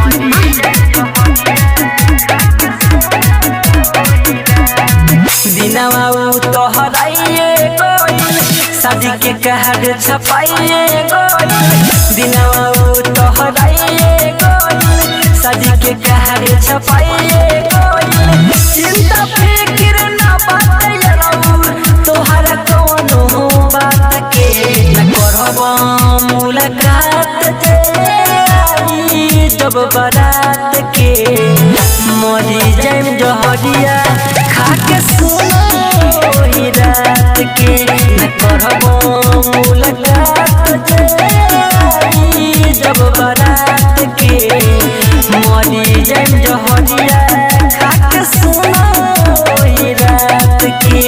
दिनवा तोहराइए गइल शादी के कार्ड छपाइए गइल दिनवा तोहराइए गइल शादी के कार्ड छपाइए गइल चिंता फिक्र ना बाटे रहू तोहरा कोनो बात के न करब मुलाकात जे आई जब बारात के मरी जाइम जहरिया खाके सुनो ही रात के न करब मुलाकात जे आई जब बारात के मरी जाइम जहरिया खाके सुनो ही रात के।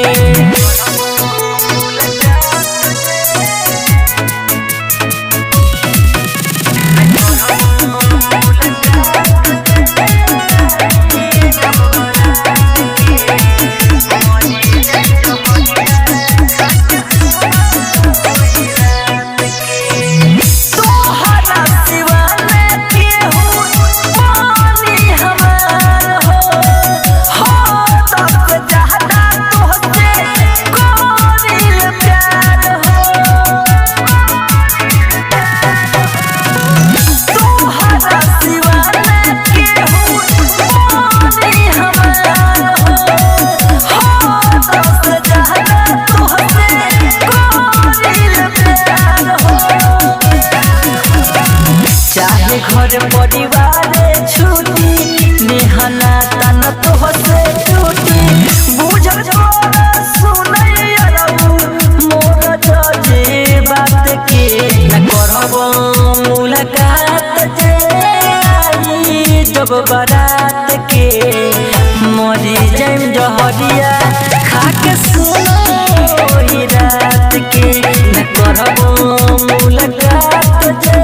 घर परिवार छुट्टी नेहना तन तोहसे टूटी बुझल तोरा सुनई अरबू मोर जजे बात के न करब मुलाकात जे आई जब बारात के मरी जाइम जहरिया खाके सुनो ही रात के न करब मुलाकात जे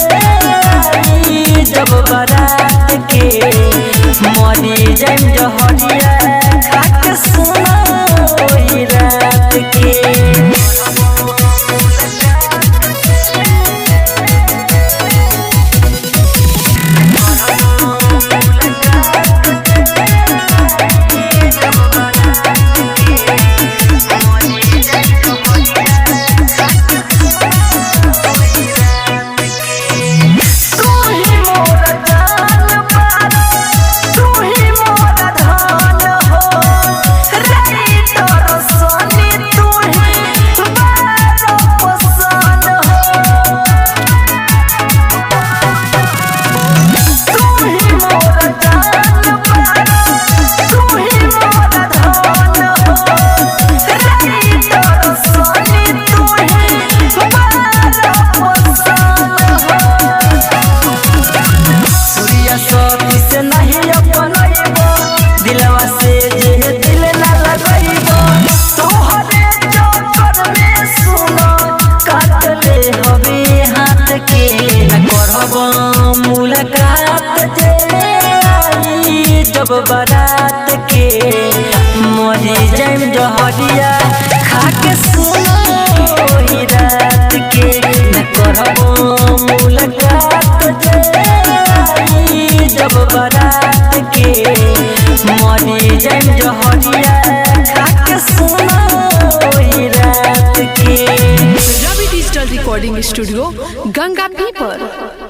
जब बारात के मरी जाइम जहरिया खाके सुनो ही रात के। दिलवा से जे दिल ना लगइबो तोहरे चक्कर में सुनो काट ले हवे हाथ के न करब मुलाकात जे आई जब बारात के मरी जाइम जहरिया खाके सुनो ही रात के न करब मुलाकात जे आई जब बारात के मरी जाइम जहरिया खाके सुनो ही रात के। Ravi digital recording studio Ganga पीपर।